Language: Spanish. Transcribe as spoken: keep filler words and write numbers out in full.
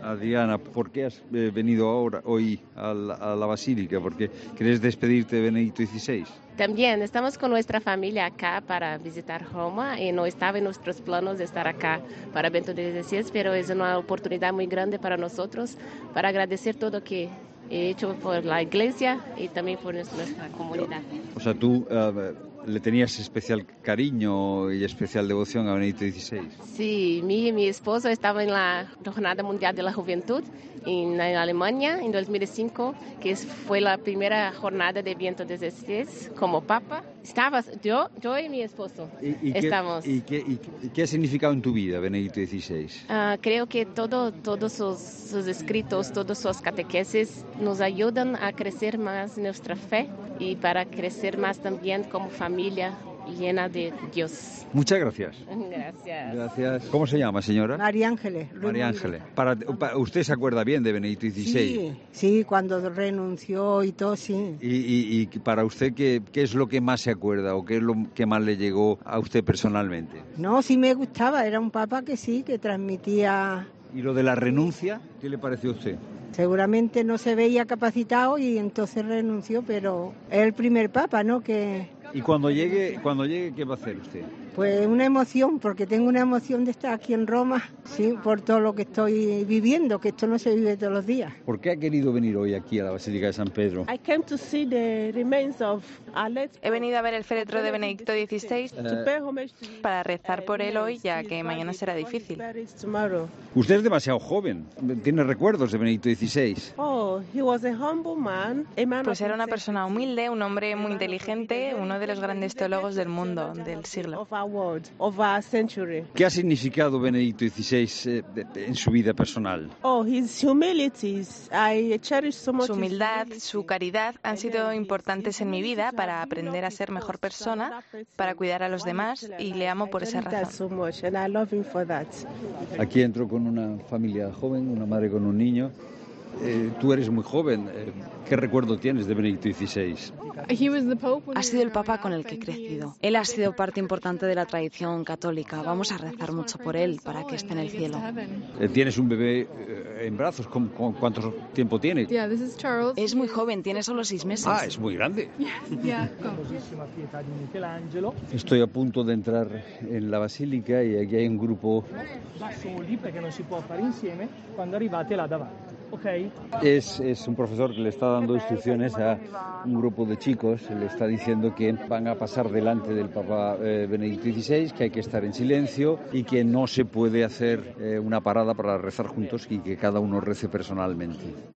Adriana, ¿por qué has eh, venido ahora, hoy a la, a la Basílica? ¿Porque quieres despedirte de Benedicto dieciséis? También estamos con nuestra familia acá para visitar Roma y no estaba en nuestros planos de estar acá para Benedicto dieciséis, pero es una oportunidad muy grande para nosotros para agradecer todo que he hecho por la iglesia y también por nuestra comunidad. O sea, tú uh, le tenías especial cariño y especial devoción a Benedicto dieciséis. Sí, mi y mi esposo estaban en la Jornada Mundial de la Juventud en Alemania en dos mil cinco, que fue la primera jornada de Benedicto dieciséis como papa. Estabas yo, yo y mi esposo. ¿Y, y estamos. Qué, y, qué, y qué ha significado en tu vida Benedicto dieciséis? Uh, creo que todo, todos sus, sus escritos, todas sus catequesis nos ayudan a crecer más nuestra fe y para crecer más también como familia llena de Dios. Muchas gracias. Gracias. Gracias. ¿Cómo se llama, señora? María Ángeles. María Ángeles. Para, para, ¿Usted se acuerda bien de Benedicto dieciséis? Sí, sí, cuando renunció y todo, sí. ¿Y, y, y para usted qué, qué es lo que más se acuerda o qué es lo que más le llegó a usted personalmente? No, sí me gustaba, era un papa que sí, que transmitía... ¿Y lo de la renuncia, qué le pareció a usted? Seguramente no se veía capacitado y entonces renunció, pero es el primer papa, ¿no? Que... ¿Y cuando llegue, cuando llegue, qué va a hacer usted? Pues una emoción, porque tengo una emoción de estar aquí en Roma, sí, por todo lo que estoy viviendo, que esto no se vive todos los días. ¿Por qué ha querido venir hoy aquí a la Basílica de San Pedro? He venido a ver el féretro de Benedicto dieciséis para rezar por él hoy, ya que mañana será difícil. Usted es demasiado joven, tiene recuerdos de Benedicto dieciséis. Pues era una persona humilde, un hombre muy inteligente, uno de los grandes teólogos del mundo, del siglo. ¿Qué ha significado Benedicto dieciséis eh, en su vida personal? Su humildad, su caridad han sido importantes en mi vida para aprender a ser mejor persona, para cuidar a los demás, y le amo por esa razón. Aquí entro con una familia joven, una madre con un niño. Eh, tú eres muy joven. Eh, ¿Qué recuerdo tienes de Benedicto dieciséis? Ha sido el Papa con el que he crecido. Él ha sido parte importante de la tradición católica. Vamos a rezar mucho por él para que esté en el cielo. Eh, ¿Tienes un bebé eh, en brazos? ¿Con, con cuánto tiempo tiene? Es muy joven, tiene solo seis meses. Ah, es muy grande. Estoy a punto de entrar en la basílica y aquí hay un grupo. Es, es un profesor que le está dando instrucciones a un grupo de chicos, le está diciendo que van a pasar delante del Papa eh, Benedicto dieciséis, que hay que estar en silencio y que no se puede hacer eh, una parada para rezar juntos y que cada uno rece personalmente.